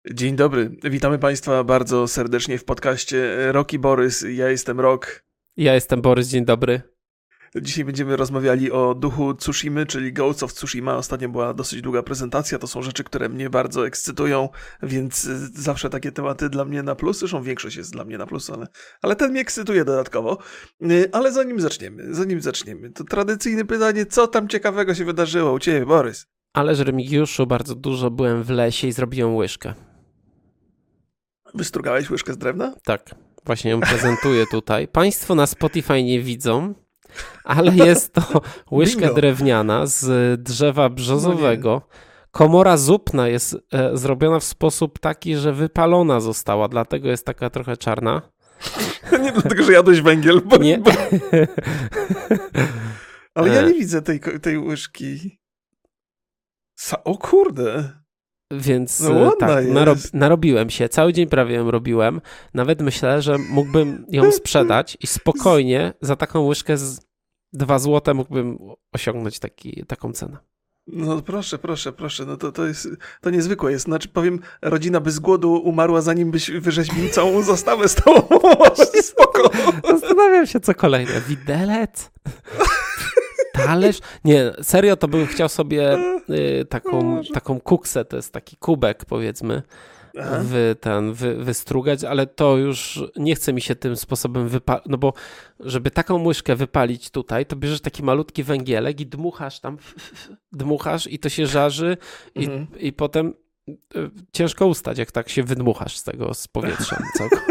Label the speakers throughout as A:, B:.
A: Dzień dobry, witamy Państwa bardzo serdecznie w podcaście Rok i Borys. Ja jestem Rok.
B: Ja jestem Borys, dzień dobry.
A: Dzisiaj będziemy rozmawiali o duchu Tsushimy, czyli Ghost of Tsushima. Ostatnio była dosyć długa prezentacja, to są rzeczy, które mnie bardzo ekscytują, więc zawsze takie tematy dla mnie na plus. Zresztą większość jest dla mnie na plus, ale ten mnie ekscytuje dodatkowo. Ale zanim zaczniemy, to tradycyjne pytanie, co tam ciekawego się wydarzyło u Ciebie, Borys?
B: Ależ Remigiuszu, bardzo dużo byłem w lesie i zrobiłem łyżkę.
A: Wystrugałeś łyżkę z drewna?
B: Tak, właśnie ją prezentuję tutaj. Państwo na Spotify nie widzą, ale jest to łyżka drewniana z drzewa brzozowego. Komora zupna jest zrobiona w sposób taki, że wypalona została, dlatego jest taka trochę czarna.
A: Nie dlatego, że jadłeś węgiel.
B: Nie.
A: Ale ja nie widzę tej łyżki. O kurde.
B: Więc
A: tak,
B: narobiłem się. Cały dzień prawie ją robiłem. Nawet myślę, że mógłbym ją sprzedać i spokojnie za taką łyżkę z 2 zł mógłbym osiągnąć taką cenę.
A: No proszę. No to niezwykłe jest. Znaczy powiem, rodzina by z głodu umarła, zanim byś wyrzeźbił całą zastawę z tą. Spoko.
B: Zastanawiam się, co kolejne. Widelec? Talerz? Nie, serio to bym chciał sobie taką kuksę, to jest taki kubek, powiedzmy, wystrugać, ale to już nie chce mi się tym sposobem wypalić, no bo żeby taką łyżkę wypalić tutaj, to bierzesz taki malutki węgielek i dmuchasz i to się żarzy i potem ciężko ustać, jak tak się wydmuchasz z powietrza.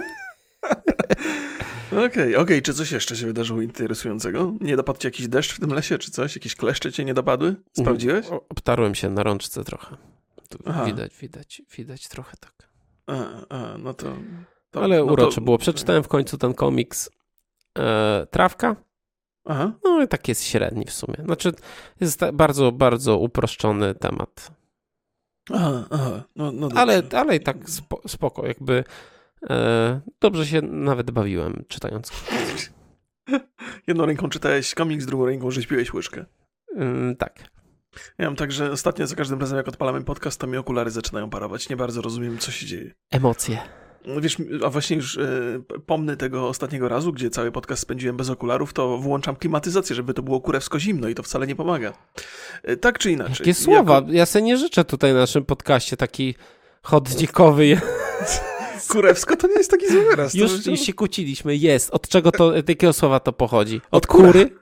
A: Okej. Czy coś jeszcze się wydarzyło interesującego? Nie dopadł cię jakiś deszcz w tym lesie, czy coś? Jakieś kleszcze cię nie dopadły? Sprawdziłeś?
B: Obtarłem się na rączce trochę. Widać trochę tak.
A: No to
B: ale urocze było. Przeczytałem w końcu ten komiks Trawka.
A: Aha.
B: No i tak jest średni w sumie. Znaczy jest bardzo, bardzo uproszczony temat.
A: No
B: ale i tak spoko, jakby dobrze się nawet bawiłem czytając.
A: Jedną ręką czytałeś komiks, drugą ręką rzeźbiłeś łyżkę.
B: Tak.
A: Ja mam tak, że ostatnio za każdym razem jak odpalamy podcast, to mi okulary zaczynają parować. Nie bardzo rozumiem, co się dzieje.
B: Emocje.
A: Wiesz, a właśnie już pomnę tego ostatniego razu, gdzie cały podcast spędziłem bez okularów, to włączam klimatyzację, żeby to było kurewsko zimno i to wcale nie pomaga. Tak czy inaczej.
B: Jakie słowa? Ja sobie nie życzę tutaj na naszym podcaście taki chodnikowy.
A: Kurewsko to nie jest taki zły wyraz.
B: Już się kłóciliśmy. Jest. Od czego to, jakiego słowa to pochodzi? Od kury?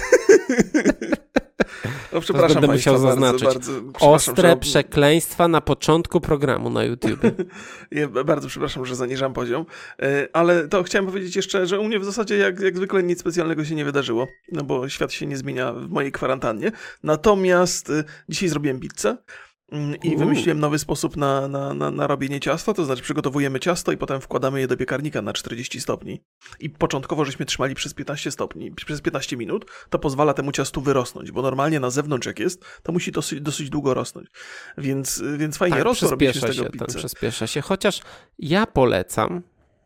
A: No, przepraszam,
B: będę musiał zaznaczyć. Ostre przekleństwa na początku programu na YouTube.
A: Ja bardzo przepraszam, że zaniżam poziom, ale to chciałem powiedzieć jeszcze, że u mnie w zasadzie jak zwykle nic specjalnego się nie wydarzyło, no bo świat się nie zmienia w mojej kwarantannie. Natomiast dzisiaj zrobiłem pizzę. I wymyśliłem nowy sposób na robienie ciasta, to znaczy przygotowujemy ciasto i potem wkładamy je do piekarnika na 40 stopni. I początkowo żeśmy trzymali przez 15 stopni, przez 15 minut, to pozwala temu ciastu wyrosnąć, bo normalnie na zewnątrz jak jest, to musi dosyć długo rosnąć. Więc fajnie rosło, robiliśmy z tego pizzę.
B: Przyspiesza się, chociaż ja polecam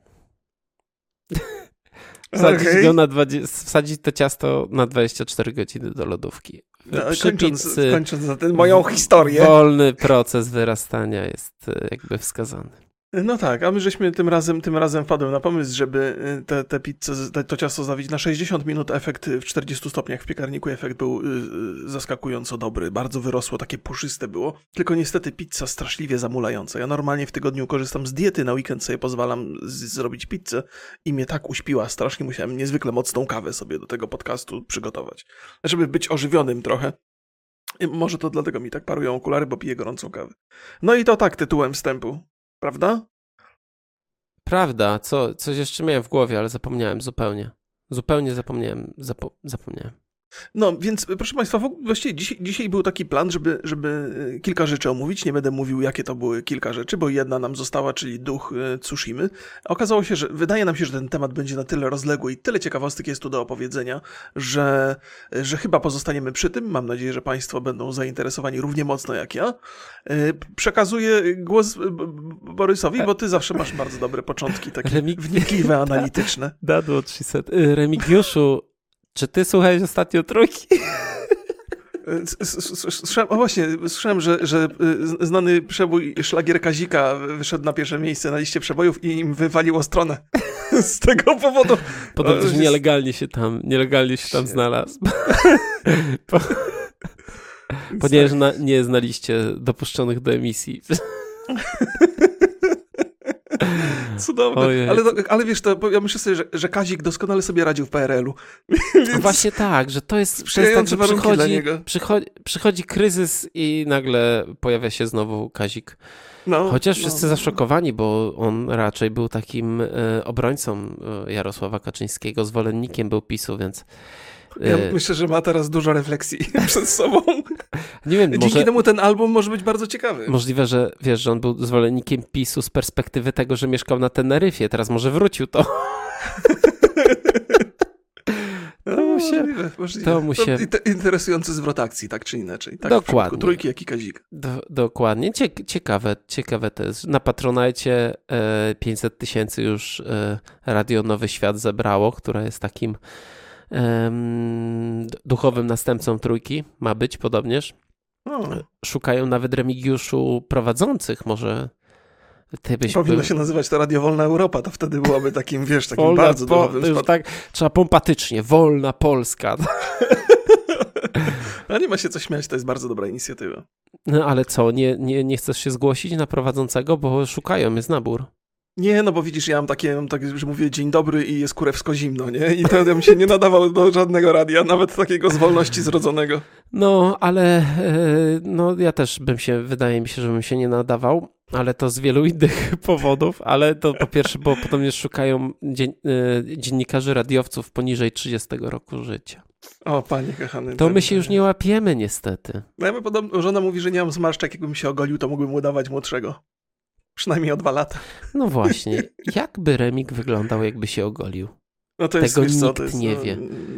B: wsadzić to ciasto na 24 godziny do lodówki.
A: Kończąc na tę moją historię.
B: Wolny proces wyrastania jest jakby wskazany.
A: No tak, a my żeśmy tym razem wpadłem na pomysł, żeby tę pizzę, to ciasto zawić na 60 minut, efekt w 40 stopniach w piekarniku, efekt był zaskakująco dobry, bardzo wyrosło, takie puszyste było, tylko niestety pizza straszliwie zamulająca. Ja normalnie w tygodniu korzystam z diety, na weekend sobie pozwalam zrobić pizzę i mnie tak uśpiła strasznie, musiałem niezwykle mocną kawę sobie do tego podcastu przygotować, żeby być ożywionym trochę. Może to dlatego mi tak parują okulary, bo piję gorącą kawę. No i to tak tytułem wstępu. Prawda?
B: Prawda. Coś jeszcze miałem w głowie, ale zapomniałem zupełnie. Zupełnie zapomniałem.
A: No, więc proszę Państwa, właściwie dzisiaj był taki plan, żeby kilka rzeczy omówić. Nie będę mówił, jakie to były kilka rzeczy, bo jedna nam została, czyli duch Tsushimy. Okazało się, że wydaje nam się, że ten temat będzie na tyle rozległy i tyle ciekawostek jest tu do opowiedzenia, że chyba pozostaniemy przy tym. Mam nadzieję, że Państwo będą zainteresowani równie mocno jak ja. Przekazuję głos Borysowi, bo Ty zawsze masz bardzo dobre początki, takie wnikliwe, analityczne.
B: That's what she said. Remigiuszu, czy ty słuchałeś ostatnio Trójki?
A: Słyszałem, że znany przebój szlagier Kazika wyszedł na pierwsze miejsce na liście przebojów i im wywaliło stronę z tego powodu.
B: Podobno też nielegalnie się tam znalazł. Ponieważ nie jest na liście dopuszczonych do emisji.
A: Cudowne. Ale wiesz, ja myślę sobie, że Kazik doskonale sobie radził w PRL-u.
B: Więc... Właśnie tak, że to jest tak, że przychodzi kryzys i nagle pojawia się znowu Kazik. Chociaż wszyscy zaszokowani, bo on raczej był takim obrońcą Jarosława Kaczyńskiego, zwolennikiem był PiS-u, więc...
A: Ja myślę, że ma teraz dużo refleksji przed sobą.
B: Nie wiem,
A: Dzięki temu ten album może być bardzo ciekawy.
B: Możliwe, że wiesz, że on był zwolennikiem PiS-u z perspektywy tego, że mieszkał na Teneryfie. Teraz może wrócił to.
A: Możliwe. Interesujący zwrot akcji, tak czy inaczej. Tak,
B: dokładnie.
A: Trójki, jak i Kazik.
B: Dokładnie. Ciekawe to jest. Na Patronite 500 000 już Radio Nowy Świat zebrało, która jest takim duchowym następcą Trójki. Ma być podobnież. Szukają nawet Remigiuszu prowadzących. Może ty byś
A: powinno się nazywać to Radio Wolna Europa, to wtedy byłoby takim, wiesz, takim bardzo duchowym
B: już tak, trzeba pompatycznie. Wolna Polska.
A: A nie ma się co śmiać, to jest bardzo dobra inicjatywa.
B: No ale co, nie chcesz się zgłosić na prowadzącego, bo szukają, jest nabór.
A: Nie, no bo widzisz, ja mam takie, że mówię dzień dobry i jest kurewsko zimno, nie? I to ja bym się nie nadawał do żadnego radia, nawet takiego z wolności zrodzonego.
B: No, ale ja też wydaje mi się, że bym się nie nadawał, ale to z wielu innych powodów, ale to po pierwsze, bo potem mnie szukają dziennikarzy radiowców poniżej 30 roku życia.
A: O, panie kochany.
B: To my się już nie łapiemy niestety.
A: No ja podobno, żona mówi, że nie mam zmarszczek, jakbym się ogolił, to mógłbym udawać młodszego. Przynajmniej o 2 lata.
B: No właśnie. Jakby Remig wyglądał, jakby się ogolił?
A: No to jest,
B: tego
A: wiesz,
B: nikt nie wie.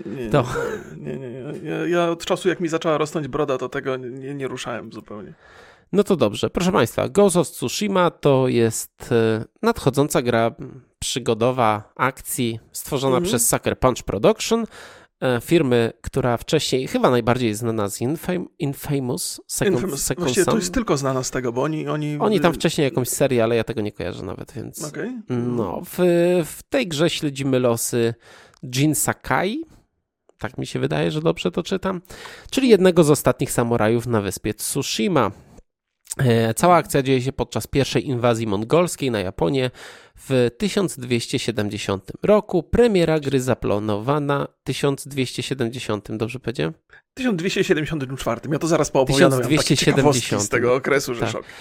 A: Ja od czasu, jak mi zaczęła rosnąć broda, to tego nie ruszałem zupełnie.
B: No to dobrze. Proszę Państwa, Ghost of Tsushima to jest nadchodząca gra przygodowa akcji stworzona przez Sucker Punch Production, firmy, która wcześniej chyba najbardziej znana z Infamous Second
A: Właściwie
B: Son.
A: to jest tylko znana z tego, bo oni
B: tam wcześniej jakąś serię, ale ja tego nie kojarzę nawet, więc...
A: Okay.
B: No, w tej grze śledzimy losy Jin Sakai, tak mi się wydaje, że dobrze to czytam, czyli jednego z ostatnich samurajów na wyspie Tsushima. Cała akcja dzieje się podczas pierwszej inwazji mongolskiej na Japonię w 1270 roku. Premiera gry zaplanowana 1270, dobrze powiedziałem?
A: 1274. Ja to zaraz poopowiadam. 1270 z tego okresu, że
B: tak.
A: Szok.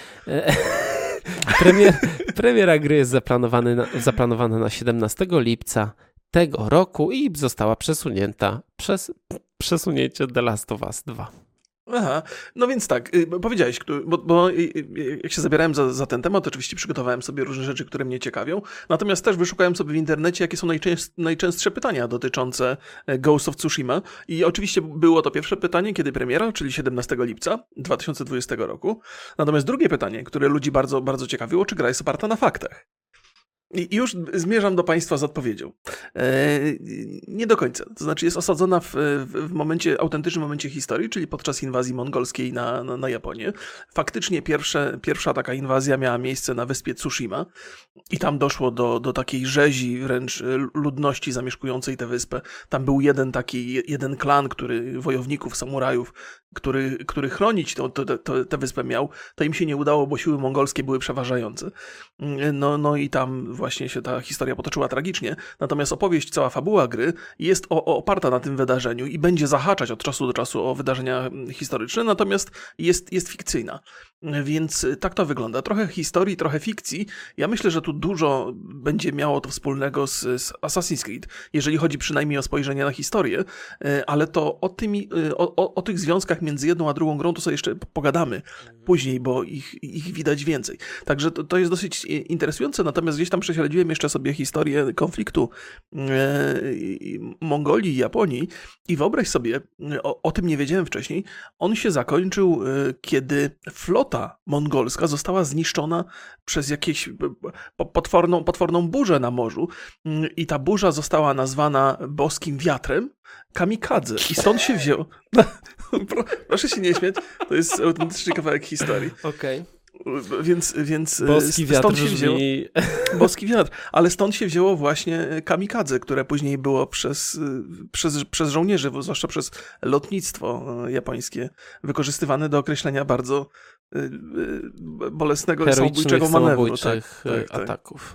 B: Premiera gry jest zaplanowana na 17 lipca tego roku i została przesunięta przez przesunięcie The Last of Us 2.
A: Aha, no więc tak, powiedziałeś, bo jak się zabierałem za ten temat, oczywiście przygotowałem sobie różne rzeczy, które mnie ciekawią, natomiast też wyszukałem sobie w internecie, jakie są najczęstsze pytania dotyczące Ghost of Tsushima i oczywiście było to pierwsze pytanie, kiedy premiera, czyli 17 lipca 2020 roku, natomiast drugie pytanie, które ludzi bardzo, bardzo ciekawiło, czy gra jest oparta na faktach. I już zmierzam do Państwa z odpowiedzią. Nie do końca. To znaczy jest osadzona w autentycznym momencie historii, czyli podczas inwazji mongolskiej na Japonię. Faktycznie pierwsza taka inwazja miała miejsce na wyspie Tsushima i tam doszło do takiej rzezi wręcz ludności zamieszkującej tę wyspę. Tam był jeden klan, wojowników, samurajów, który chronić tę wyspę miał. To im się nie udało, bo siły mongolskie były przeważające. No i tam właśnie się ta historia potoczyła tragicznie. Natomiast opowieść, cała fabuła gry jest oparta na tym wydarzeniu i będzie zahaczać od czasu do czasu o wydarzenia historyczne, natomiast jest fikcyjna. Więc tak to wygląda. Trochę historii, trochę fikcji. Ja myślę, że tu dużo będzie miało to wspólnego z Assassin's Creed, jeżeli chodzi przynajmniej o spojrzenie na historię, ale to o tych związkach między jedną a drugą grą to sobie jeszcze pogadamy później, bo ich widać więcej. Także to jest dosyć interesujące, natomiast gdzieś tam prześledziłem jeszcze sobie historię konfliktu Mongolii i Japonii i wyobraź sobie, o tym nie wiedziałem wcześniej, on się zakończył, kiedy flota mongolska została zniszczona przez jakieś potworną burzę na morzu i ta burza została nazwana boskim wiatrem kamikadze i stąd się wziął. Proszę się nie śmiać, to jest autentyczny kawałek historii.
B: Okej.
A: Więc
B: Boski wiatr
A: stąd się wzięło. Boski wiatr, ale stąd się wzięło właśnie kamikadze, które później było przez żołnierzy, zwłaszcza przez lotnictwo japońskie, wykorzystywane do określenia bardzo bolesnego i samobójczego manewru. Tak.
B: ataków.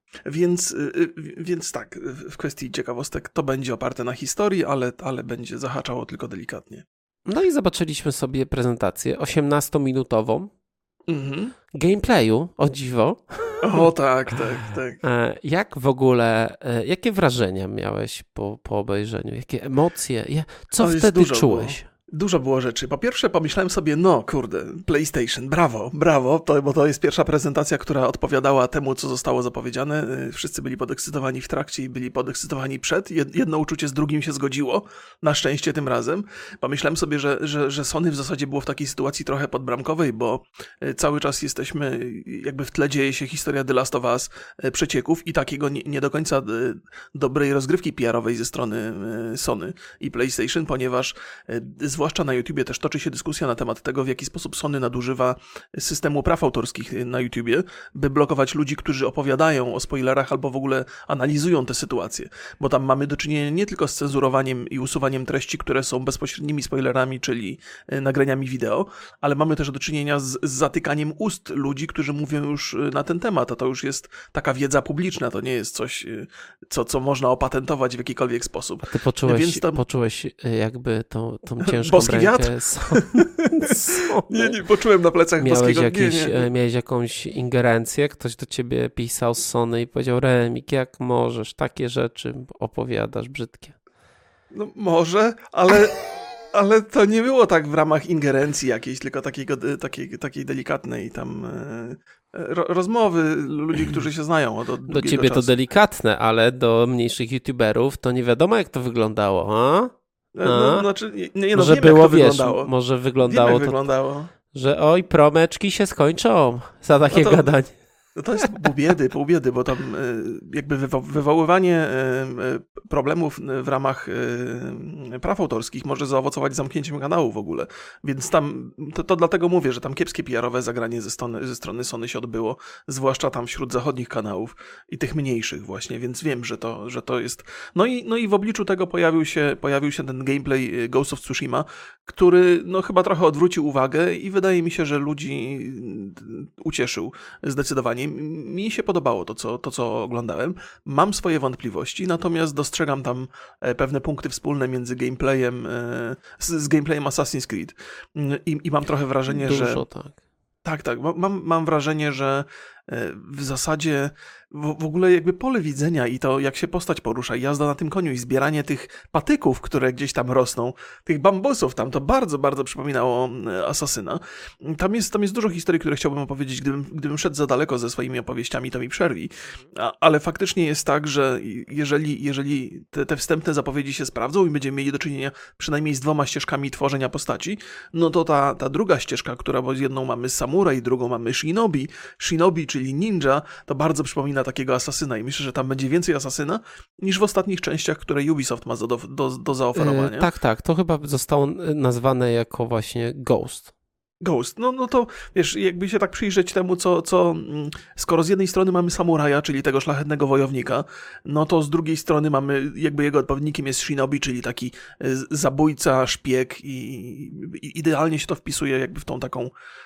A: Więc tak, w kwestii ciekawostek to będzie oparte na historii, ale będzie zahaczało tylko delikatnie.
B: No i zobaczyliśmy sobie prezentację 18-minutową gameplayu, o dziwo.
A: O tak.
B: Jak w ogóle, jakie wrażenia miałeś po obejrzeniu? Jakie emocje? Co wtedy czułeś?
A: Dużo było rzeczy. Po pierwsze pomyślałem sobie, PlayStation, brawo, bo to jest pierwsza prezentacja, która odpowiadała temu, co zostało zapowiedziane. Wszyscy byli podekscytowani w trakcie i byli podekscytowani przed. Jedno uczucie z drugim się zgodziło, na szczęście tym razem. Pomyślałem sobie, że Sony w zasadzie było w takiej sytuacji trochę podbramkowej, bo cały czas jesteśmy, jakby w tle dzieje się historia The Last of Us przecieków i takiego nie do końca dobrej rozgrywki PR-owej ze strony Sony i PlayStation, ponieważ zwłaszcza na YouTubie też toczy się dyskusja na temat tego, w jaki sposób Sony nadużywa systemu praw autorskich na YouTubie, by blokować ludzi, którzy opowiadają o spoilerach albo w ogóle analizują tę sytuację. Bo tam mamy do czynienia nie tylko z cenzurowaniem i usuwaniem treści, które są bezpośrednimi spoilerami, czyli nagraniami wideo, ale mamy też do czynienia z zatykaniem ust ludzi, którzy mówią już na ten temat, a to już jest taka wiedza publiczna, to nie jest coś, co można opatentować w jakikolwiek sposób.
B: A ty poczułeś jakby tą ciężką
A: boski
B: rękę.
A: wiatr? Nie, poczułem na plecach boskiego.
B: Miałeś jakąś ingerencję? Ktoś do ciebie pisał z Sony i powiedział: Remik, jak możesz, takie rzeczy opowiadasz brzydkie.
A: No może, ale to nie było tak w ramach ingerencji jakiejś, tylko takiej delikatnej tam rozmowy ludzi, którzy się znają od długiego
B: Do ciebie
A: czasu.
B: to delikatne, ale do mniejszych youtuberów to nie wiadomo, jak to wyglądało, a?
A: Znaczy,
B: może
A: wiem,
B: było,
A: jak to
B: wiesz,
A: wyglądało.
B: może wyglądało
A: wiem, jak
B: to,
A: wyglądało.
B: Że oj, promeczki się skończą za takie gadanie.
A: No to jest pół biedy, bo tam jakby wywoływanie problemów w ramach praw autorskich może zaowocować zamknięciem kanału w ogóle. Więc tam, to dlatego mówię, że tam kiepskie PR-owe zagranie ze strony Sony się odbyło, zwłaszcza tam wśród zachodnich kanałów i tych mniejszych właśnie, więc wiem, że to jest... No i w obliczu tego pojawił się ten gameplay Ghost of Tsushima, który chyba trochę odwrócił uwagę i wydaje mi się, że ludzi ucieszył zdecydowanie. Mi się podobało to, co oglądałem. Mam swoje wątpliwości, natomiast dostrzegam tam pewne punkty wspólne między gameplayem, z gameplayem Assassin's Creed. I mam trochę wrażenie,
B: Dużo, tak.
A: Tak. Mam wrażenie, że w zasadzie w ogóle jakby pole widzenia i to, jak się postać porusza, jazda na tym koniu i zbieranie tych patyków, które gdzieś tam rosną, tych bambusów tam, to bardzo, bardzo przypominało Asasyna. Tam jest dużo historii, które chciałbym opowiedzieć. Gdybym szedł za daleko ze swoimi opowieściami, to mi przerwi. Ale faktycznie jest tak, że jeżeli te wstępne zapowiedzi się sprawdzą i będziemy mieli do czynienia przynajmniej z 2 ścieżkami tworzenia postaci, no to ta druga ścieżka, bo z jedną mamy samuraj, drugą mamy shinobi, czyli ninja, to bardzo przypomina takiego asasyna i myślę, że tam będzie więcej asasyna niż w ostatnich częściach, które Ubisoft ma do zaoferowania.
B: Tak, to chyba zostało nazwane jako właśnie Ghost.
A: No to wiesz, jakby się tak przyjrzeć temu, skoro z jednej strony mamy samuraja, czyli tego szlachetnego wojownika, no to z drugiej strony mamy, jakby jego odpowiednikiem jest shinobi, czyli taki zabójca, szpieg i idealnie się to wpisuje jakby w tą taką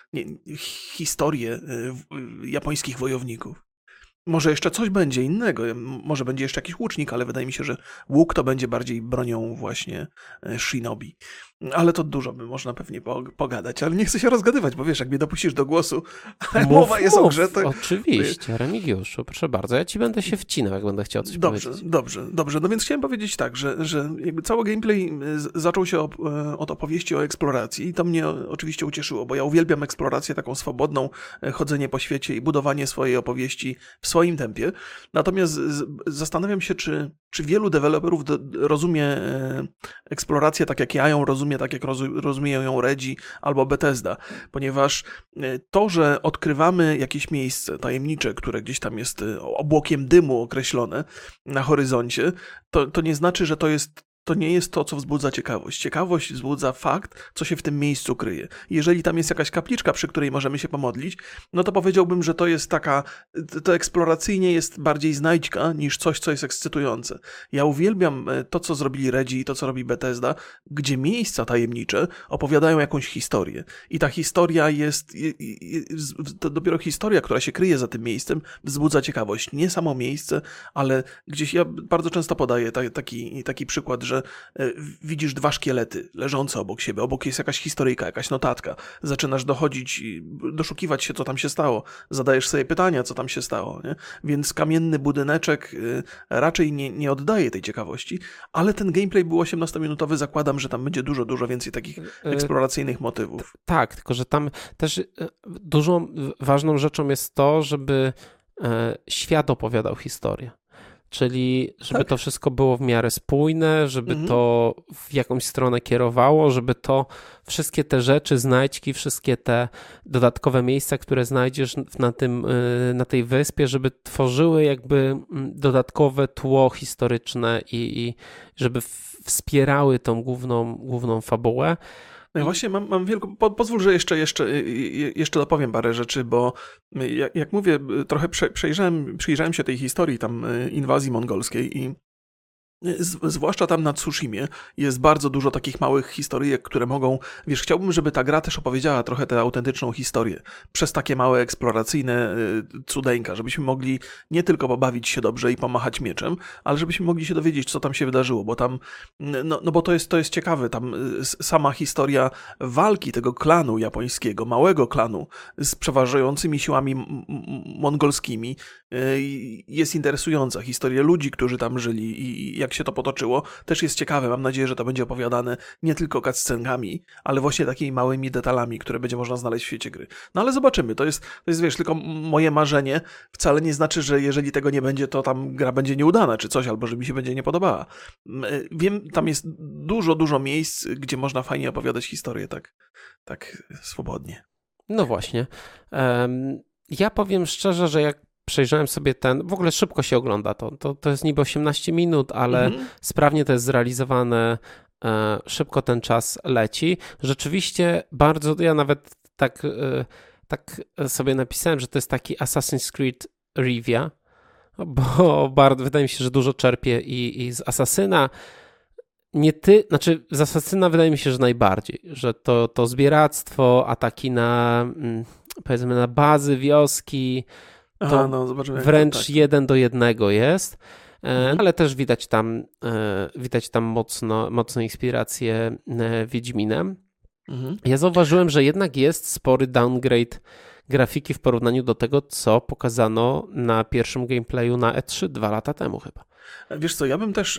A: historię japońskich wojowników. Może jeszcze coś będzie innego, może będzie jeszcze jakiś łucznik, ale wydaje mi się, że łuk to będzie bardziej bronią właśnie shinobi. Ale to dużo by można pewnie pogadać, ale nie chcę się rozgadywać, bo wiesz, jak mnie dopuścisz do głosu, ale mowa jest o grze, to...
B: Oczywiście, Remigiuszu, proszę bardzo, ja ci będę się wcinał, jak będę chciał coś powiedzieć.
A: Dobrze. No więc chciałem powiedzieć tak, że jakby cały gameplay zaczął się od opowieści o eksploracji i to mnie oczywiście ucieszyło, bo ja uwielbiam eksplorację taką swobodną, chodzenie po świecie i budowanie swojej opowieści w swoim tempie. Natomiast zastanawiam się, czy wielu deweloperów rozumie eksplorację tak jak ja ją rozumiem, tak jak rozumieją ją Redzi albo Bethesda, ponieważ to, że odkrywamy jakieś miejsce tajemnicze, które gdzieś tam jest obłokiem dymu określone na horyzoncie, to nie znaczy, że to nie jest to, co wzbudza ciekawość. Ciekawość wzbudza fakt, co się w tym miejscu kryje. Jeżeli tam jest jakaś kapliczka, przy której możemy się pomodlić, no to powiedziałbym, że to jest to eksploracyjnie jest bardziej znajdźka niż coś, co jest ekscytujące. Ja uwielbiam to, co zrobili Redzi i to, co robi Bethesda, gdzie miejsca tajemnicze opowiadają jakąś historię. I ta historia to dopiero historia, która się kryje za tym miejscem, wzbudza ciekawość. Nie samo miejsce, ale gdzieś ja bardzo często podaję taki przykład, że widzisz dwa szkielety leżące obok siebie, obok jest jakaś historyjka, jakaś notatka, zaczynasz doszukiwać się, co tam się stało, zadajesz sobie pytania, co tam się stało, nie? Więc kamienny budyneczek raczej nie oddaje tej ciekawości, ale ten gameplay był 18-minutowy, zakładam, że tam będzie dużo więcej takich eksploracyjnych motywów.
B: Tak, tylko że tam też dużą, ważną rzeczą jest to, żeby świat opowiadał historię. Czyli żeby to wszystko było w miarę spójne, żeby to w jakąś stronę kierowało, żeby to wszystkie te rzeczy, znajdźki, wszystkie te dodatkowe miejsca, które znajdziesz na tej wyspie, żeby tworzyły jakby dodatkowe tło historyczne i żeby wspierały tą główną fabułę.
A: No i właśnie mam wielką... Pozwól, że jeszcze dopowiem parę rzeczy, bo jak mówię, trochę przyjrzałem się tej historii tam inwazji mongolskiej i zwłaszcza tam na Tsushimie jest bardzo dużo takich małych historyjek, które mogą... Wiesz, chciałbym, żeby ta gra też opowiedziała trochę tę autentyczną historię przez takie małe eksploracyjne cudeńka, żebyśmy mogli nie tylko pobawić się dobrze i pomachać mieczem, ale żebyśmy mogli się dowiedzieć, co tam się wydarzyło, bo tam... No bo to jest ciekawe, tam sama historia walki tego klanu japońskiego, małego klanu z przeważającymi siłami mongolskimi jest interesująca. Historia ludzi, którzy tam żyli i jak się to potoczyło, też jest ciekawe. Mam nadzieję, że to będzie opowiadane nie tylko cutscenkami, ale właśnie takimi małymi detalami, które będzie można znaleźć w świecie gry. No ale zobaczymy. To jest wiesz, tylko moje marzenie. Wcale nie znaczy, że jeżeli tego nie będzie, to tam gra będzie nieudana czy coś, albo że mi się będzie nie podobała. Wiem, tam jest dużo miejsc, gdzie można fajnie opowiadać historię tak swobodnie.
B: No właśnie. Ja powiem szczerze, że jak przejrzałem sobie w ogóle szybko się ogląda to jest niby 18 minut, ale sprawnie to jest zrealizowane, szybko ten czas leci. Rzeczywiście bardzo, ja nawet tak sobie napisałem, że to jest taki Assassin's Creed Rivia, bo bardzo, wydaje mi się, że dużo czerpie i z Asasyna. Z Asasyna wydaje mi się, że najbardziej, że to zbieractwo, ataki powiedzmy na bazy, wioski, to wręcz 1:1 jest, ale też widać tam mocno inspirację Wiedźminem. Ja zauważyłem, że jednak jest spory downgrade grafiki w porównaniu do tego, co pokazano na pierwszym gameplayu na E3 2 lata temu chyba.
A: Wiesz co, ja bym też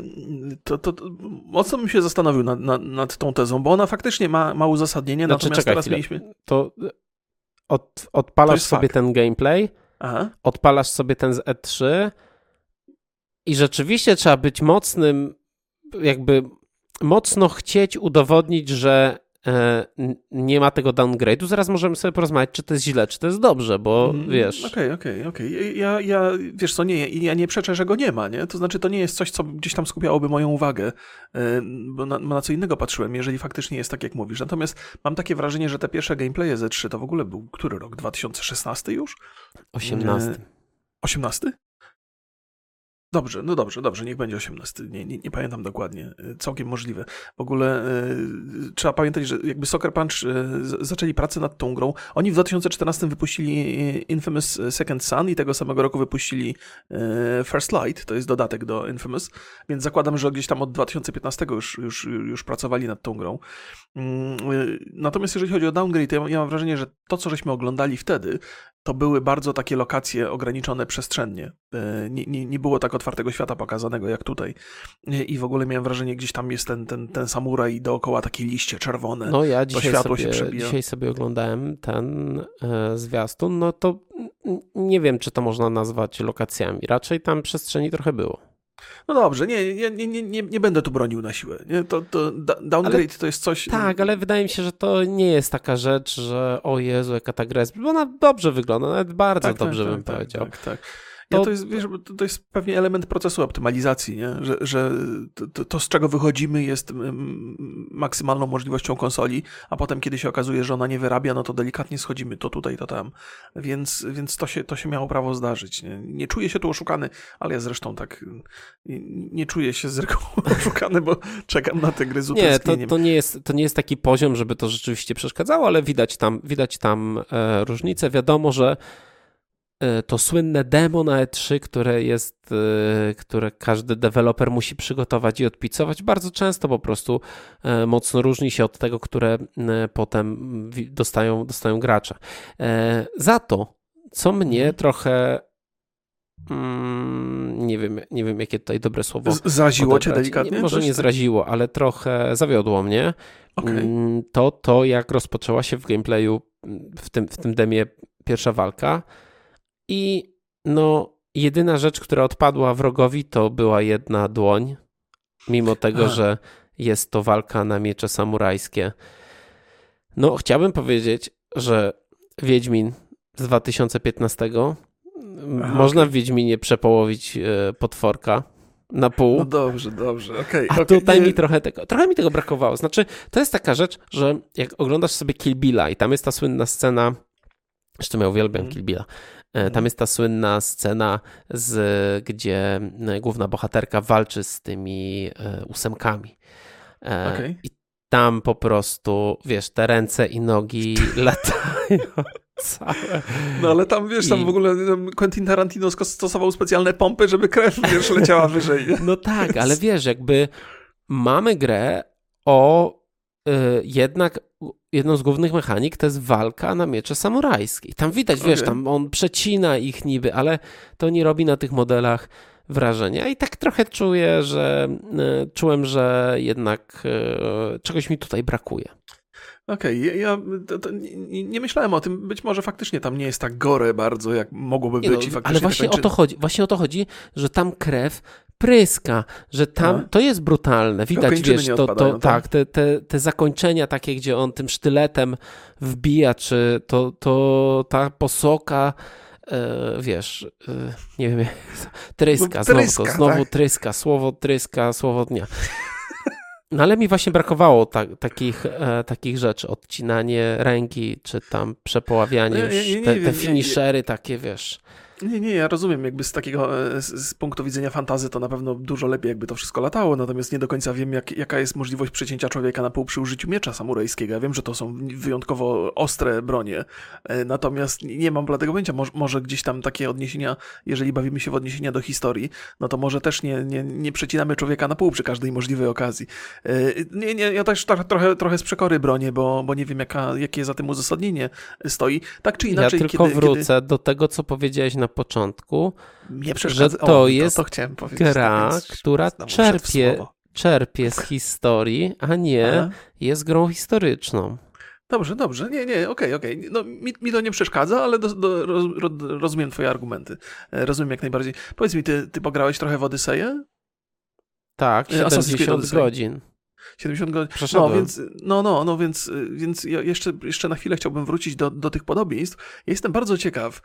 A: mocno bym się zastanowił nad tą tezą, bo ona faktycznie ma uzasadnienie, natomiast teraz mieliśmy...
B: To odpalasz sobie ten gameplay, odpalasz sobie ten z E3 i rzeczywiście trzeba być mocnym, jakby mocno chcieć udowodnić, że nie ma tego downgrade'u. Zaraz możemy sobie porozmawiać, czy to jest źle, czy to jest dobrze, bo wiesz...
A: Okej. Ja wiesz co, ja nie przeczę, że go nie ma, nie? To znaczy, to nie jest coś, co gdzieś tam skupiałoby moją uwagę, bo na co innego patrzyłem, jeżeli faktycznie jest tak, jak mówisz. Natomiast mam takie wrażenie, że te pierwsze gameplaye z E3 to w ogóle był który rok? 2016 już?
B: 18.
A: 18? Dobrze, niech będzie 18. Nie pamiętam dokładnie. Całkiem możliwe. W ogóle trzeba pamiętać, że jakby Sucker Punch zaczęli pracę nad tą grą. Oni w 2014 wypuścili Infamous Second Son i tego samego roku wypuścili First Light, to jest dodatek do Infamous, więc zakładam, że gdzieś tam od 2015 już pracowali nad tą grą. Natomiast jeżeli chodzi o Downgrade, to ja mam wrażenie, że to, co żeśmy oglądali wtedy, to były bardzo takie lokacje ograniczone przestrzennie. Nie było tak otwartego świata pokazanego jak tutaj. I w ogóle miałem wrażenie, gdzieś tam jest ten samuraj i dookoła takie liście czerwone.
B: No ja
A: to światło się przebija.
B: Dzisiaj sobie oglądałem ten zwiastun, no to nie wiem, czy to można nazwać lokacjami. Raczej tam przestrzeni trochę było.
A: No dobrze, nie będę tu bronił na siłę. Nie? Downgrade to jest coś...
B: Tak, ale wydaje mi się, że to nie jest taka rzecz, że o Jezu, jaka ta gra jest, bo ona dobrze wygląda, nawet bardzo dobrze bym powiedział.
A: Tak. To jest pewnie element procesu optymalizacji, nie? Że to, z czego wychodzimy, jest maksymalną możliwością konsoli, a potem, kiedy się okazuje, że ona nie wyrabia, no to delikatnie schodzimy to tutaj, to tam. Więc to się miało prawo zdarzyć. Nie czuję się tu oszukany, ale ja zresztą tak nie czuję się z reguły oszukany, bo czekam na te gry z utęsknieniem.
B: Nie, to nie jest taki poziom, żeby to rzeczywiście przeszkadzało, ale widać tam różnicę. Wiadomo, że to słynne demo na E3, które każdy deweloper musi przygotować i odpicować, bardzo często po prostu mocno różni się od tego, które potem dostają gracze. Za to, co mnie trochę nie wiem jakie tutaj dobre słowo
A: zraziło cię delikatnie?
B: Może nie zraziło, ale trochę zawiodło mnie. Okay. To jak rozpoczęła się w gameplayu w tym demie pierwsza walka. I jedyna rzecz, która odpadła wrogowi, to była jedna dłoń, mimo tego, że jest to walka na miecze samurajskie. Chciałbym powiedzieć, że Wiedźmin z 2015 można w Wiedźminie przepołowić potworka na pół.
A: No dobrze, okej.
B: A tutaj mi trochę mi tego brakowało. Znaczy, to jest taka rzecz, że jak oglądasz sobie Kill Billa i tam jest ta słynna scena, zresztą ja uwielbiam Kill Billa, tam jest ta słynna scena, gdzie główna bohaterka walczy z tymi 8. Okay. I tam po prostu, wiesz, te ręce i nogi latają całe.
A: No ale tam, wiesz, tam w ogóle Quentin Tarantino stosował specjalne pompy, żeby krew, wiesz, leciała wyżej.
B: No tak, ale wiesz, jakby mamy grę o jednak jedną z głównych mechanik to jest walka na miecze samurajskie. Tam widać, wiesz, tam on przecina ich niby, ale to nie robi na tych modelach wrażenia. I tak trochę czułem, że jednak czegoś mi tutaj brakuje.
A: Okej, ja nie myślałem o tym. Być może faktycznie tam nie jest tak gore bardzo, jak mogłoby być. I faktycznie
B: ale właśnie o to chodzi, że tam krew pryska, że tam to jest brutalne. Widać, wiesz, tak, te zakończenia takie, gdzie on tym sztyletem wbija, czy to ta posoka, wiesz, nie wiem, tryska, znowu tryska, słowo dnia. No ale mi właśnie brakowało takich rzeczy, odcinanie ręki, czy tam przepoławianie, te finishery takie, wiesz.
A: Nie, ja rozumiem, jakby z punktu widzenia fantasy to na pewno dużo lepiej jakby to wszystko latało, natomiast nie do końca wiem, jaka jest możliwość przecięcia człowieka na pół przy użyciu miecza samurajskiego. Ja wiem, że to są wyjątkowo ostre bronie, natomiast nie mam bladego pojęcia, może gdzieś tam takie odniesienia, jeżeli bawimy się w odniesienia do historii, no to może też nie przecinamy człowieka na pół przy każdej możliwej okazji. Ja też trochę z przekory bronię, bo nie wiem, jakie za tym uzasadnienie stoi. Tak czy inaczej,
B: ja tylko wrócę do tego, co powiedziałeś na początku, że to jest gra, która czerpie z historii, a nie jest grą historyczną.
A: Dobrze. Nie, okej. No, mi to nie przeszkadza, ale rozumiem twoje argumenty. Rozumiem jak najbardziej. Powiedz mi, ty pograłeś trochę w Odyseję?
B: Tak, 70 godzin.
A: 70 godzin.
B: Przeszedłem.
A: Więc ja jeszcze na chwilę chciałbym wrócić do tych podobieństw. Ja jestem bardzo ciekaw,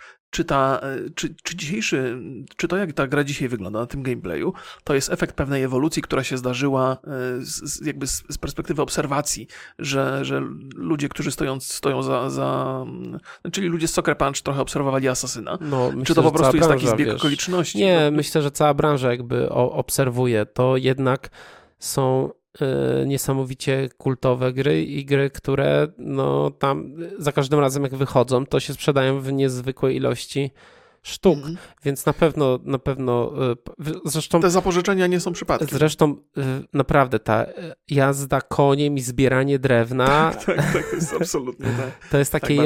A: czy to jak ta gra dzisiaj wygląda na tym gameplayu, to jest efekt pewnej ewolucji, która się zdarzyła jakby z perspektywy obserwacji, że ludzie, którzy stoją czyli ludzie z Sucker Punch trochę obserwowali Asasyna.
B: Myślę,
A: czy to po prostu jest taki
B: branża,
A: zbieg okoliczności?
B: Nie, myślę, że cała branża jakby obserwuje to, jednak są niesamowicie kultowe gry i gry, które tam za każdym razem jak wychodzą, to się sprzedają w niezwykłej ilości sztuk, więc na pewno zresztą
A: te zapożyczenia nie są przypadkiem.
B: Zresztą naprawdę ta jazda koniem i zbieranie drewna
A: tak, jest absolutnie tak.
B: To jest takie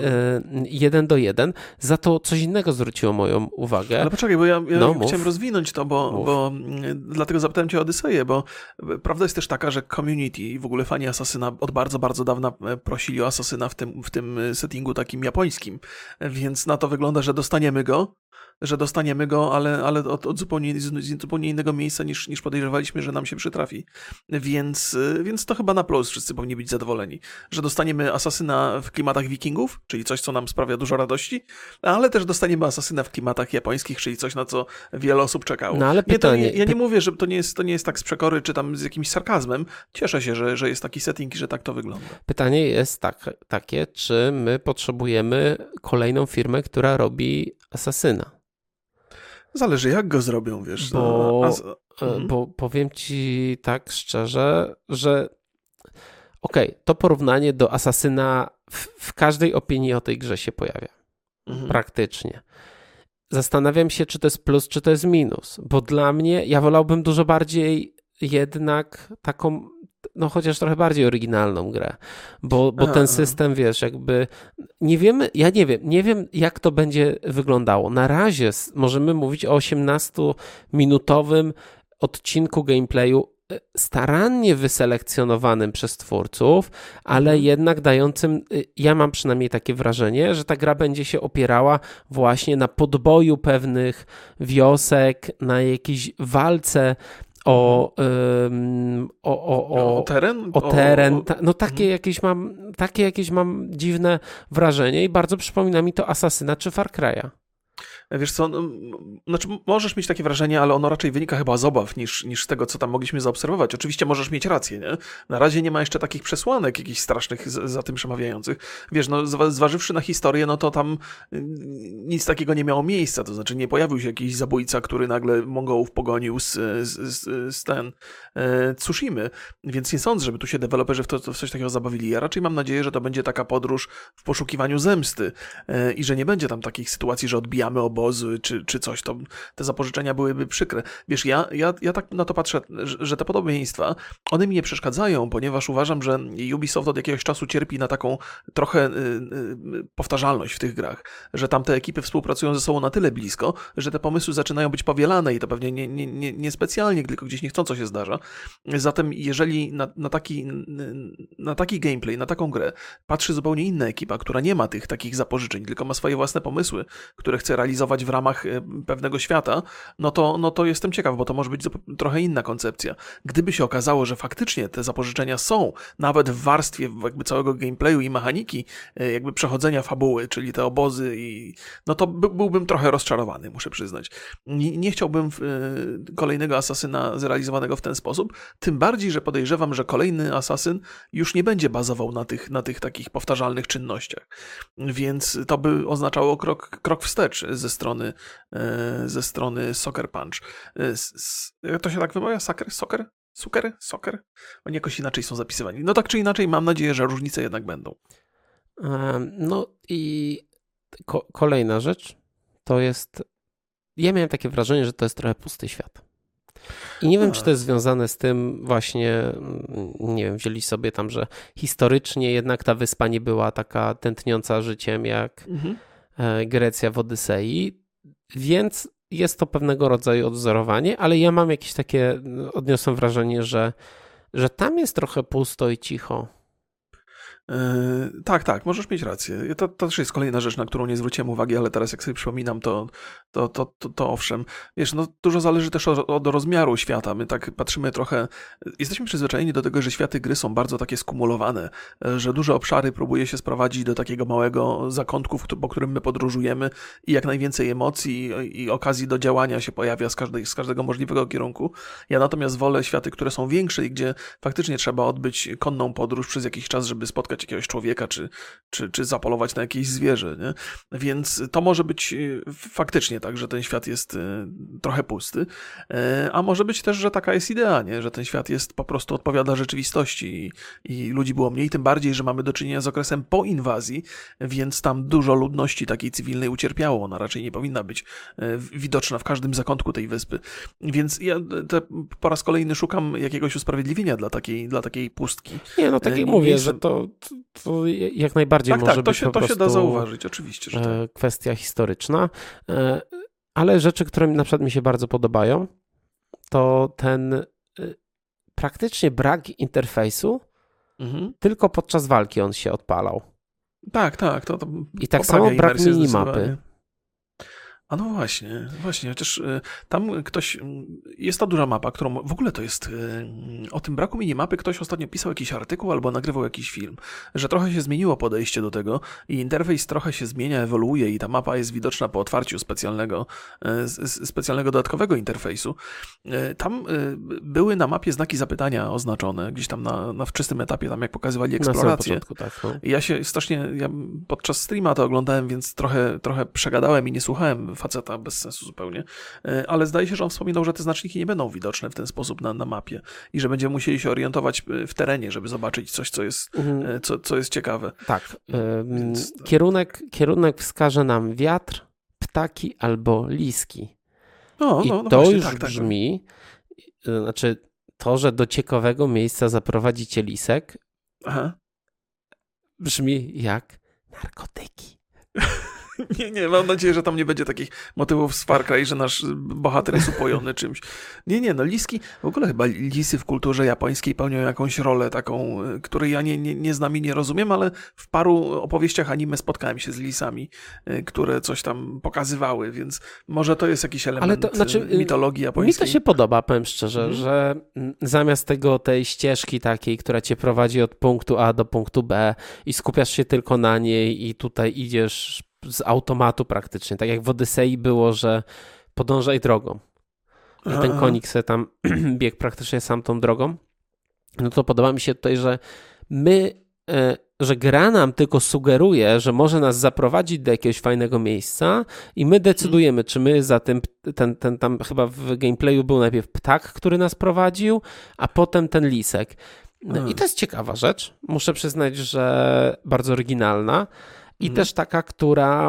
B: 1 do 1. Za to coś innego zwróciło moją uwagę.
A: Ale poczekaj, bo ja chciałem rozwinąć to, bo dlatego zapytałem cię o Odyseję, bo prawda jest też taka, że community i w ogóle fani Asasyna od bardzo, bardzo dawna prosili o Asasyna w tym settingu takim japońskim, więc na to wygląda, że dostaniemy go, ale od zupełnie innego miejsca niż podejrzewaliśmy, że nam się przytrafi. Więc to chyba na plus wszyscy powinni być zadowoleni, że dostaniemy Asasyna w klimatach wikingów, czyli coś, co nam sprawia dużo radości, ale też dostaniemy Asasyna w klimatach japońskich, czyli coś, na co wiele osób czekało.
B: Ale
A: ja nie mówię, że to nie jest tak z przekory, czy tam z jakimś sarkazmem. Cieszę się, że jest taki setting i że tak to wygląda.
B: Pytanie jest takie, czy my potrzebujemy kolejną firmę, która robi Asasyna?
A: Zależy, jak go zrobią, wiesz.
B: Bo powiem ci tak szczerze, że to porównanie do Asasyna w każdej opinii o tej grze się pojawia. Praktycznie. Zastanawiam się, czy to jest plus, czy to jest minus, bo dla mnie, ja wolałbym dużo bardziej jednak taką, chociaż trochę bardziej oryginalną grę, bo ten system, wiesz, jakby nie wiem jak to będzie wyglądało. Na razie możemy mówić o 18-minutowym odcinku gameplayu starannie wyselekcjonowanym przez twórców, ale jednak dającym, ja mam przynajmniej takie wrażenie, że ta gra będzie się opierała właśnie na podboju pewnych wiosek, na jakiejś walce o
A: teren?
B: O teren. Takie jakieś mam dziwne wrażenie i bardzo przypomina mi to Asasyna czy Far Cry'a.
A: Wiesz co, znaczy możesz mieć takie wrażenie, ale ono raczej wynika chyba z obaw niż z tego, co tam mogliśmy zaobserwować. Oczywiście możesz mieć rację, nie? Na razie nie ma jeszcze takich przesłanek jakichś strasznych za tym przemawiających. Wiesz, zważywszy na historię, to tam nic takiego nie miało miejsca, to znaczy nie pojawił się jakiś zabójca, który nagle Mongołów pogonił z Tsushimy, więc nie sądzę, żeby tu się deweloperzy w coś takiego zabawili. Ja raczej mam nadzieję, że to będzie taka podróż w poszukiwaniu zemsty i że nie będzie tam takich sytuacji, że odbijamy obozy czy coś, to te zapożyczenia byłyby przykre. Wiesz, ja tak na to patrzę, że te podobieństwa, one mi nie przeszkadzają, ponieważ uważam, że Ubisoft od jakiegoś czasu cierpi na taką trochę powtarzalność w tych grach, że tam te ekipy współpracują ze sobą na tyle blisko, że te pomysły zaczynają być powielane i to pewnie nie specjalnie, tylko gdzieś niechcąco się zdarza. Zatem jeżeli na taki gameplay, na taką grę patrzy zupełnie inna ekipa, która nie ma tych takich zapożyczeń, tylko ma swoje własne pomysły, które chce realizować w ramach pewnego świata, no to jestem ciekaw, bo to może być trochę inna koncepcja. Gdyby się okazało, że faktycznie te zapożyczenia są, nawet w warstwie jakby całego gameplayu i mechaniki, jakby przechodzenia fabuły, czyli te obozy, no to byłbym trochę rozczarowany, muszę przyznać. Nie chciałbym kolejnego Asasyna zrealizowanego w ten sposób, tym bardziej, że podejrzewam, że kolejny Asasyn już nie będzie bazował na tych takich powtarzalnych czynnościach. Więc to by oznaczało krok wstecz ze strony Sucker Punch. To się tak wymawia? Sucker? Oni jakoś inaczej są zapisywani. No tak czy inaczej, mam nadzieję, że różnice jednak będą.
B: No i kolejna rzecz to jest, ja miałem takie wrażenie, że to jest trochę pusty świat. I nie wiem, czy to jest związane z tym właśnie, nie wiem, wzięli sobie tam, że historycznie jednak ta wyspa nie była taka tętniąca życiem jak Grecja w Odysei, więc jest to pewnego rodzaju odwzorowanie, ale ja mam jakieś takie, odniosłem wrażenie, że tam jest trochę pusto i cicho.
A: Tak, możesz mieć rację. To też jest kolejna rzecz, na którą nie zwróciłem uwagi, ale teraz jak sobie przypominam, to to owszem. Wiesz, no dużo zależy też od rozmiaru świata. My tak patrzymy trochę, jesteśmy przyzwyczajeni do tego, że światy gry są bardzo takie skumulowane, że duże obszary próbuje się sprowadzić do takiego małego zakątku, po którym my podróżujemy i jak najwięcej emocji i okazji do działania się pojawia z każdego możliwego kierunku. Ja natomiast wolę światy, które są większe i gdzie faktycznie trzeba odbyć konną podróż przez jakiś czas, żeby spotkać jakiegoś człowieka, czy zapolować na jakieś zwierzę, nie? Więc to może być faktycznie tak, że ten świat jest trochę pusty, a może być też, że taka jest idea, nie? Że ten świat po prostu odpowiada rzeczywistości i ludzi było mniej, tym bardziej, że mamy do czynienia z okresem po inwazji, więc tam dużo ludności takiej cywilnej ucierpiało. Ona raczej nie powinna być widoczna w każdym zakątku tej wyspy. Więc ja po raz kolejny szukam jakiegoś usprawiedliwienia dla takiej pustki.
B: Nie, no tak jak mówię, że to jak najbardziej może być po prostu...
A: To się da zauważyć, oczywiście, że tak.
B: Kwestia historyczna, ale rzeczy, które na przykład mi się bardzo podobają, to ten praktycznie brak interfejsu, tylko podczas walki on się odpalał.
A: Tak.
B: I tak samo brak minimapy.
A: A no właśnie, chociaż tam jest ta duża mapa, którą w ogóle to jest, o tym braku minimapy ktoś ostatnio pisał jakiś artykuł albo nagrywał jakiś film, że trochę się zmieniło podejście do tego i interfejs trochę się zmienia, ewoluuje i ta mapa jest widoczna po otwarciu specjalnego dodatkowego interfejsu. Tam były na mapie znaki zapytania oznaczone, gdzieś tam na wczesnym etapie, tam jak pokazywali eksplorację. Na początku, tak, no. Ja podczas streama to oglądałem, więc trochę przegadałem i nie słuchałem faceta bez sensu zupełnie, ale zdaje się, że on wspominał, że te znaczniki nie będą widoczne w ten sposób na mapie i że będziemy musieli się orientować w terenie, żeby zobaczyć coś, co jest ciekawe.
B: Tak. Kierunek wskaże nam wiatr, ptaki albo liski. I to właśnie, już brzmi, znaczy to, że do ciekawego miejsca zaprowadzi cię lisek, brzmi jak narkotyki.
A: Nie, mam nadzieję, że tam nie będzie takich motywów z Far Cry, że nasz bohater jest upojony czymś. Nie, liski, w ogóle chyba lisy w kulturze japońskiej pełnią jakąś rolę taką, której ja nie znam i nie rozumiem, ale w paru opowieściach anime spotkałem się z lisami, które coś tam pokazywały, więc może to jest jakiś element mitologii japońskiej.
B: Mi to się podoba, powiem szczerze, że zamiast tej ścieżki takiej, która cię prowadzi od punktu A do punktu B i skupiasz się tylko na niej i tutaj idziesz z automatu praktycznie, tak jak w Odysei było, że podążaj drogą i ten konik sobie tam biegł praktycznie sam tą drogą, no to podoba mi się tutaj, że że gra nam tylko sugeruje, że może nas zaprowadzić do jakiegoś fajnego miejsca i my decydujemy, czy my za tym, tam chyba w gameplayu był najpierw ptak, który nas prowadził, a potem ten lisek. No i to jest ciekawa rzecz, muszę przyznać, że bardzo oryginalna. I też taka, która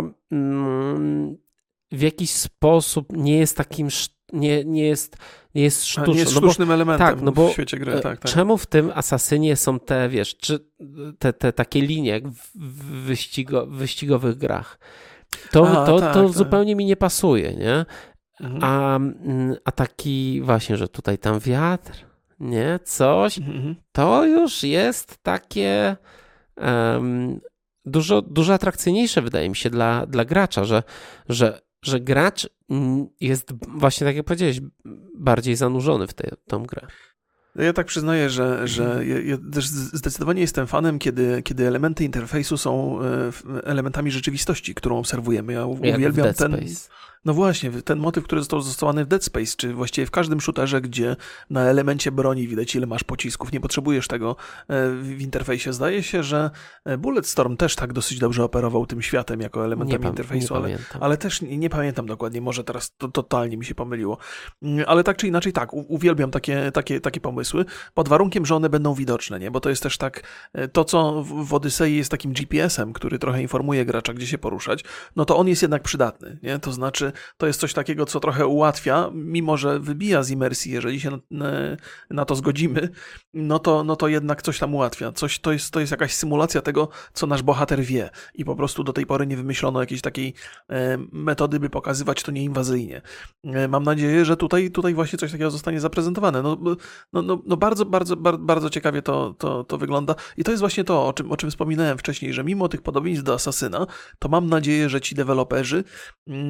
B: w jakiś sposób nie jest takim, nie jest sztuczną. Nie
A: jest sztucznym elementem w świecie gry. Tak.
B: Czemu w tym Asasynie są te, wiesz, te takie linie jak w wyścigowych grach? To zupełnie mi nie pasuje, nie? A taki właśnie, że tutaj tam wiatr, nie? Coś, to już jest takie... Dużo atrakcyjniejsze wydaje mi się dla gracza, że gracz jest właśnie, tak jak powiedziałeś, bardziej zanurzony w tą grę.
A: Ja tak przyznaję, że ja też zdecydowanie jestem fanem, kiedy elementy interfejsu są elementami rzeczywistości, którą obserwujemy. Ja uwielbiam no właśnie, ten motyw, który został zastosowany w Dead Space, czy właściwie w każdym shooterze, gdzie na elemencie broni widać, ile masz pocisków. Nie potrzebujesz tego w interfejsie. Zdaje się, że Bulletstorm też tak dosyć dobrze operował tym światem jako elementami interfejsu, ale też nie pamiętam dokładnie, może teraz to totalnie mi się pomyliło. Ale tak czy inaczej tak, uwielbiam takie pomysły, pod warunkiem, że one będą widoczne, nie? Bo to jest też tak, to co w Odysei jest takim GPS-em, który trochę informuje gracza, gdzie się poruszać, no to on jest jednak przydatny, nie? To znaczy, to jest coś takiego, co trochę ułatwia, mimo że wybija z imersji, jeżeli się na to zgodzimy, no to jednak coś tam ułatwia. To jest jakaś symulacja tego, co nasz bohater wie i po prostu do tej pory nie wymyślono jakiejś takiej metody, by pokazywać to nieinwazyjnie. Mam nadzieję, że tutaj właśnie coś takiego zostanie zaprezentowane. No bardzo ciekawie to wygląda i to jest właśnie to, o czym wspominałem wcześniej, że mimo tych podobieństw do Asasyna, to mam nadzieję, że ci deweloperzy będą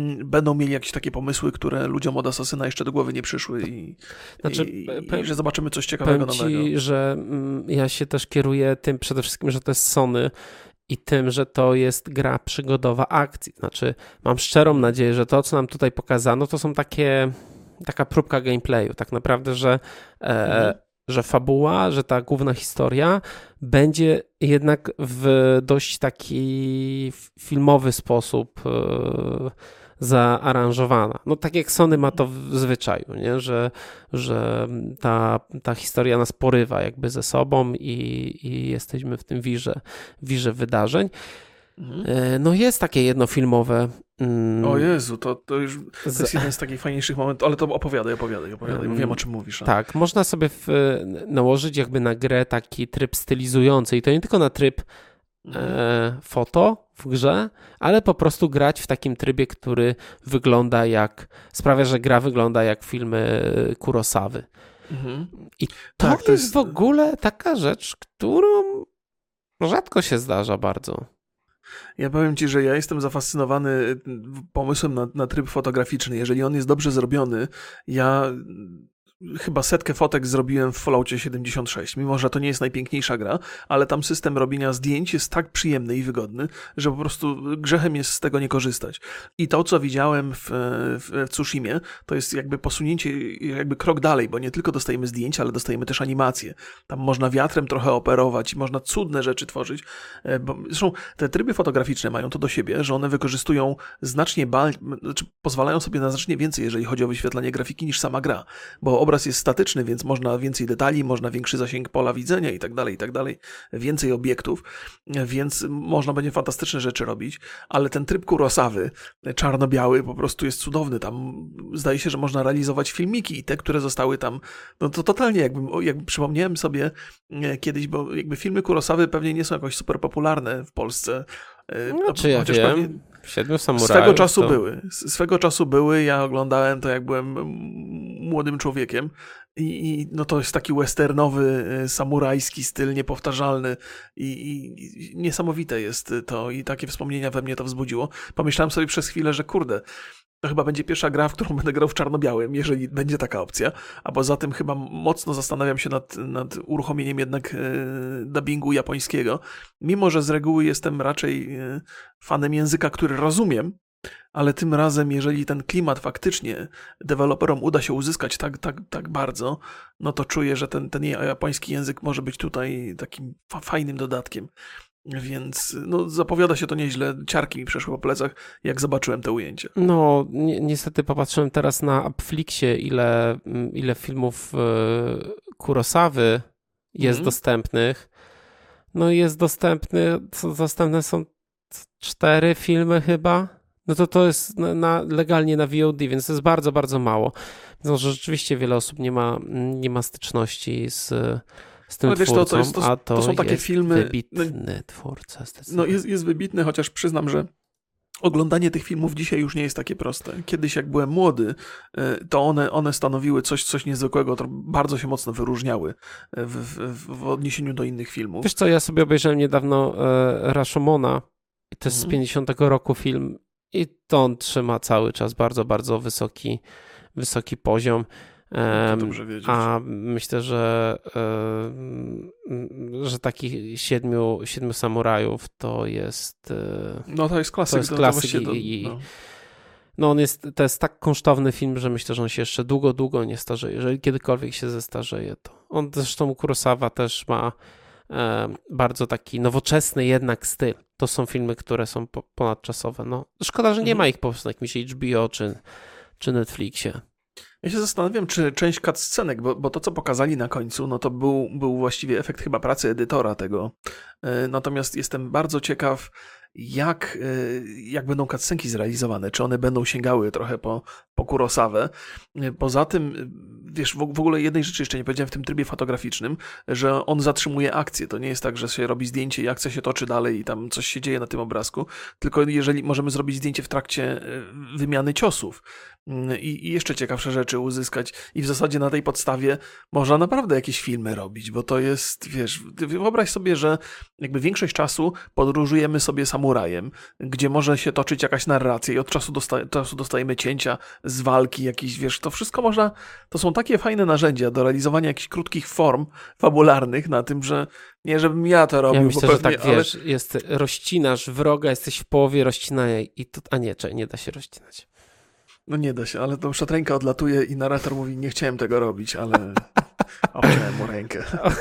A: będą mieli jakieś takie pomysły, które ludziom od Asasyna jeszcze do głowy nie przyszły i że zobaczymy coś ciekawego nowego.
B: Powiem ci, że ja się też kieruję tym przede wszystkim, że to jest Sony i tym, że to jest gra przygodowa akcji. Znaczy, mam szczerą nadzieję, że to, co nam tutaj pokazano, to są taka próbka gameplayu. Tak naprawdę, że fabuła, że ta główna historia będzie jednak w dość taki filmowy sposób zaaranżowana. No tak jak Sony ma to w zwyczaju, nie? Że ta historia nas porywa jakby ze sobą i jesteśmy w tym wirze wydarzeń. No jest takie jedno-filmowe.
A: O Jezu, to już to jest jeden z takich fajniejszych momentów, ale to opowiadaj, wiem o czym mówisz.
B: Tak, można sobie nałożyć jakby na grę taki tryb stylizujący i to nie tylko na tryb foto w grze, ale po prostu grać w takim trybie, który sprawia, że gra wygląda jak filmy Kurosawy. I to jest w ogóle taka rzecz, którą rzadko się zdarza bardzo.
A: Ja powiem ci, że ja jestem zafascynowany pomysłem na tryb fotograficzny. Jeżeli on jest dobrze zrobiony, ja chyba 100 fotek zrobiłem w Falloutie 76, mimo że to nie jest najpiękniejsza gra, ale tam system robienia zdjęć jest tak przyjemny i wygodny, że po prostu grzechem jest z tego nie korzystać. I to, co widziałem w Tsushimie, to jest jakby posunięcie, jakby krok dalej, bo nie tylko dostajemy zdjęcia, ale dostajemy też animacje. Tam można wiatrem trochę operować i można cudne rzeczy tworzyć. Zresztą te tryby fotograficzne mają to do siebie, że one wykorzystują pozwalają sobie na znacznie więcej, jeżeli chodzi o wyświetlanie grafiki, niż sama gra, bo obraz jest statyczny, więc można więcej detali, można większy zasięg pola widzenia i tak dalej, więcej obiektów, więc można będzie fantastyczne rzeczy robić, ale ten tryb Kurosawy, czarno-biały, po prostu jest cudowny. Tam zdaje się, że można realizować filmiki i te, które zostały tam, no to totalnie jakby przypomniałem sobie kiedyś, bo jakby filmy Kurosawy pewnie nie są jakoś super popularne w Polsce.
B: No, czy ja wiem, pewnie... 7 samurajów.
A: Swego czasu były, ja oglądałem to jak byłem młodym człowiekiem i no to jest taki westernowy, samurajski styl, niepowtarzalny i niesamowite jest to i takie wspomnienia we mnie to wzbudziło. Pomyślałem sobie przez chwilę, że kurde, to chyba będzie pierwsza gra, w którą będę grał w czarno-białym, jeżeli będzie taka opcja, a poza tym chyba mocno zastanawiam się nad uruchomieniem jednak dubbingu japońskiego, mimo że z reguły jestem raczej fanem języka, który rozumiem, ale tym razem, jeżeli ten klimat faktycznie deweloperom uda się uzyskać tak bardzo, no to czuję, że ten japoński język może być tutaj takim fajnym dodatkiem. Więc no, zapowiada się to nieźle. Ciarki mi przeszły po plecach, jak zobaczyłem te ujęcie.
B: No, niestety popatrzyłem teraz na Appflixie, ile filmów Kurosawy jest dostępnych. No jest dostępne są 4 filmy chyba. No to jest legalnie na VOD, więc to jest bardzo, bardzo mało. No, że rzeczywiście wiele osób nie ma styczności z tym twórcą,
A: to są takie filmy...
B: wybitny twórca.
A: No jest wybitny, chociaż przyznam, że oglądanie tych filmów dzisiaj już nie jest takie proste. Kiedyś jak byłem młody, to one stanowiły coś niezwykłego, to bardzo się mocno wyróżniały w odniesieniu do innych filmów.
B: Wiesz co, ja sobie obejrzałem niedawno Rashomona, to jest z 50 roku film i to on trzyma cały czas bardzo, bardzo wysoki poziom.
A: Dobrze wiedzieć.
B: A myślę, że takich 7 samurajów to jest...
A: No to jest klasyk.
B: To jest klasyk to jest tak kunsztowny film, że myślę, że on się jeszcze długo, długo nie starzeje. Jeżeli kiedykolwiek się zestarzeje, to on zresztą Kurosawa też ma bardzo taki nowoczesny jednak styl. To są filmy, które są ponadczasowe. No, szkoda, że nie ma ich po prostu na jakimś HBO czy Netflixie.
A: Ja się zastanawiam, czy część cutscenek, bo to, co pokazali na końcu, no to był właściwie efekt chyba pracy edytora tego. Natomiast jestem bardzo ciekaw, jak będą cutscenki zrealizowane, czy one będą sięgały trochę po Kurosawę. Poza tym, wiesz, w ogóle jednej rzeczy jeszcze nie powiedziałem w tym trybie fotograficznym, że on zatrzymuje akcję. To nie jest tak, że się robi zdjęcie i akcja się toczy dalej i tam coś się dzieje na tym obrazku, tylko jeżeli możemy zrobić zdjęcie w trakcie wymiany ciosów. i jeszcze ciekawsze rzeczy uzyskać i w zasadzie na tej podstawie można naprawdę jakieś filmy robić, bo to jest, wiesz, wyobraź sobie, że jakby większość czasu podróżujemy sobie samurajem, gdzie może się toczyć jakaś narracja i od czasu do czasu dostajemy cięcia z walki jakiś, wiesz, to wszystko można, to są takie fajne narzędzia do realizowania jakichś krótkich form fabularnych na tym, że nie żebym ja to robił,
B: Ja myślę,
A: bo pewnie,
B: że tak, wiesz, rozcinasz wroga, jesteś w połowie rozcinania i to, a nie da się rozcinać.
A: No nie da się, ale to już ręka odlatuje i narrator mówi, nie chciałem tego robić, ale obciąłem mu rękę.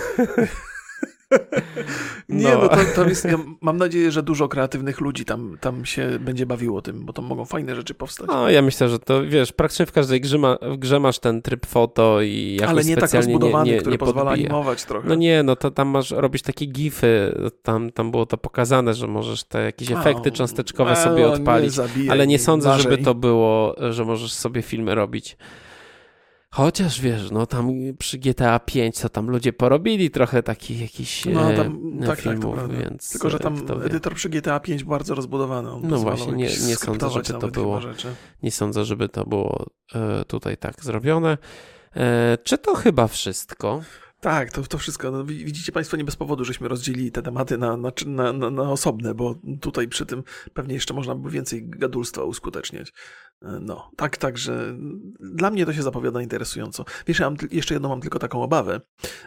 A: Nie, no to jest, ja mam nadzieję, że dużo kreatywnych ludzi tam się będzie bawiło tym, bo to mogą fajne rzeczy powstać.
B: No, ja myślę, że to, wiesz, praktycznie w każdej grze masz ten tryb foto i jakoś
A: ale nie tak rozbudowany, który
B: nie
A: pozwala
B: podbija.
A: animować trochę.
B: No nie, no to tam robisz takie gify, tam było to pokazane, że możesz te jakieś efekty cząsteczkowe sobie odpalić, ale nie sądzę, żeby to było, że możesz sobie filmy robić. Chociaż wiesz, no tam przy GTA 5 to tam ludzie porobili trochę takich jakichś filmów,
A: tak,
B: więc...
A: Tylko, że tam edytor przy GTA 5 bardzo rozbudowany.
B: No właśnie, nie sądzę, żeby to było... Nie sądzę, żeby to było tutaj tak zrobione. Czy to chyba wszystko?
A: Tak, to wszystko. No, widzicie Państwo, nie bez powodu, żeśmy rozdzielili te tematy na osobne, bo tutaj przy tym pewnie jeszcze można by więcej gadulstwa uskuteczniać. No, także dla mnie to się zapowiada interesująco. Wiesz, ja jeszcze jedną mam tylko taką obawę,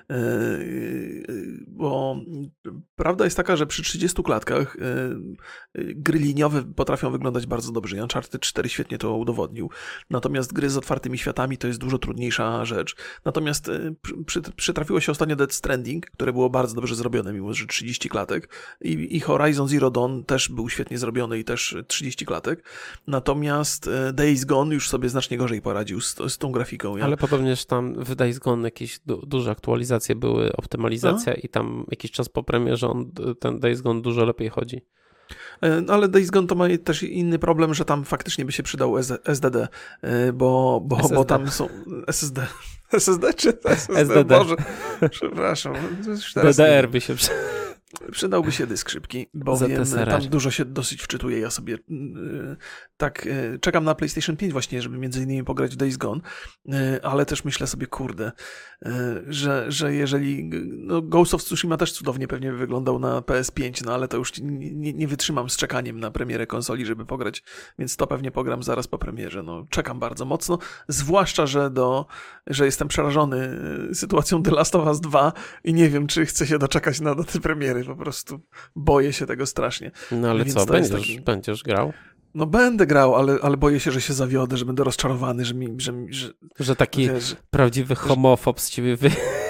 A: bo prawda jest taka, że przy 30 klatkach gry liniowe potrafią wyglądać bardzo dobrze. Uncharted 4 świetnie to udowodnił. Natomiast gry z otwartymi światami to jest dużo trudniejsza rzecz. Natomiast przytrafiło się ostatnio Death Stranding, które było bardzo dobrze zrobione, mimo że 30 klatek. I Horizon Zero Dawn też był świetnie zrobiony i też 30 klatek. Natomiast Days Gone już sobie znacznie gorzej poradził z tą grafiką. Ja?
B: Ale podobnież tam w Days Gone jakieś duże aktualizacje były, optymalizacja i tam jakiś czas po premierze ten Days Gone dużo lepiej chodzi.
A: No ale Days Gone to ma też inny problem, że tam faktycznie by się przydał SSD, bo tam są SSD. SSD czy SSD?
B: SSD.
A: Boże, przepraszam.
B: DDR by się
A: przydałby się dysk szybki, bowiem tam dużo się dosyć wczytuje. Ja sobie czekam na PlayStation 5 właśnie, żeby między innymi pograć w Days Gone, ale też myślę sobie, kurde, że jeżeli Ghost of Tsushima też cudownie pewnie wyglądał na PS5, no ale to już nie wytrzymam z czekaniem na premierę konsoli, żeby pograć, więc to pewnie pogram zaraz po premierze. No, czekam bardzo mocno, zwłaszcza, że jestem przerażony sytuacją The Last of Us 2 i nie wiem, czy chcę się doczekać na daty premiery. Po prostu boję się tego strasznie.
B: No ale co, będziesz grał?
A: No będę grał, ale boję się, że się zawiodę, że będę rozczarowany,
B: że taki prawdziwy homofob z ciebie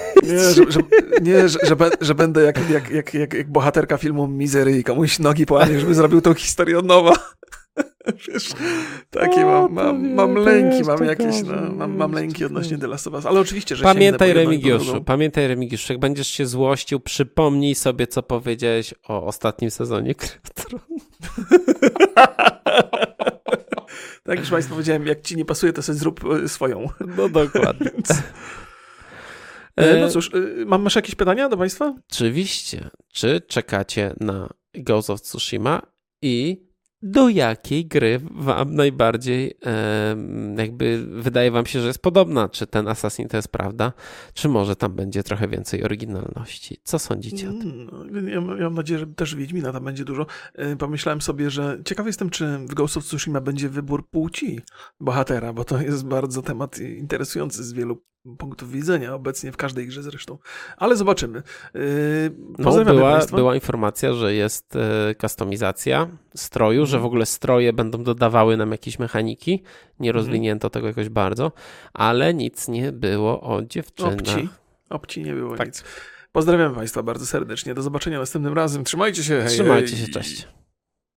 A: że będę jak bohaterka filmu Misery i komuś nogi połamie, żeby zrobił tą historię od nowa. Wiesz, takie mam lęki, mam lęki odnośnie The Last of Us, ale oczywiście, że
B: pamiętaj Remigiuszu, jak będziesz się złościł, przypomnij sobie, co powiedziałeś o ostatnim sezonie Kryptron.
A: Tak już Państwu powiedziałem, jak ci nie pasuje, to sobie zrób swoją.
B: No dokładnie.
A: No cóż, masz jakieś pytania do Państwa?
B: Oczywiście. Czy czekacie na Ghost of Tsushima i do jakiej gry wam najbardziej jakby wydaje wam się, że jest podobna? Czy ten Assassin to jest prawda? Czy może tam będzie trochę więcej oryginalności? Co sądzicie o tym?
A: Ja mam nadzieję, że też Wiedźmina tam będzie dużo. Pomyślałem sobie, że ciekawy jestem, czy w Ghost of Tsushima będzie wybór płci bohatera, bo to jest bardzo temat interesujący z wielu punktów widzenia, obecnie w każdej grze zresztą. Ale zobaczymy.
B: Była informacja, że jest kustomizacja stroju, że w ogóle stroje będą dodawały nam jakieś mechaniki. Nie rozwinięto tego jakoś bardzo, ale nic nie było o dziewczynach.
A: Obci nie było nic. Pozdrawiam Państwa bardzo serdecznie. Do zobaczenia następnym razem. Trzymajcie się. Hej,
B: Trzymajcie się, cześć.